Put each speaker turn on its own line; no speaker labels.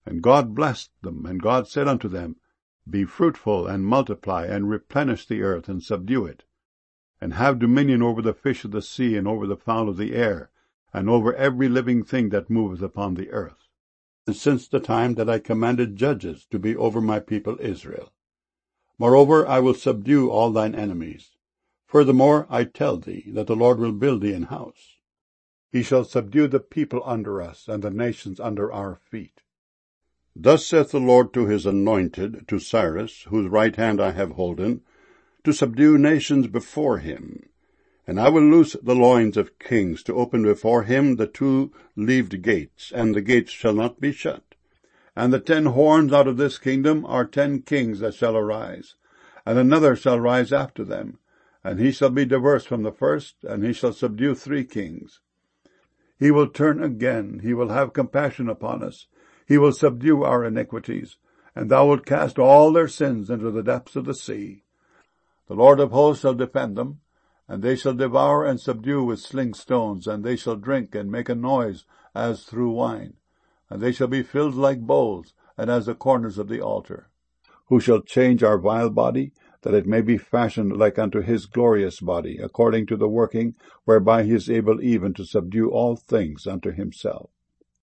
And God blessed them, and God said unto them, Be fruitful, and multiply, and replenish the earth, and subdue it, and have dominion over the fish of the sea, and over the fowl of the air, and over every living thing that moveth upon the earth. And since the time that I commanded judges to be over my people Israel. Moreover, I will subdue all thine enemies. Furthermore, I tell thee that the Lord will build thee an house. He shall subdue the people under us, and the nations under our feet. Thus saith the Lord to his anointed, to Cyrus, whose right hand I have holden, to subdue nations before him. And I will loose the loins of kings, to open before him the two-leaved gates, and the gates shall not be shut. And the 10 horns out of this kingdom are 10 kings that shall arise, and another shall rise after them, and he shall be diverse from the first, and he shall subdue 3 kings. He will turn again, he will have compassion upon us, he will subdue our iniquities, and thou wilt cast all their sins into the depths of the sea. The Lord of hosts shall defend them, and they shall devour and subdue with sling stones, and they shall drink and make a noise as through wine, and they shall be filled like bowls, and as the corners of the altar. Who shall change our vile body, that it may be fashioned like unto his glorious body, according to the working whereby he is able even to subdue all things unto himself.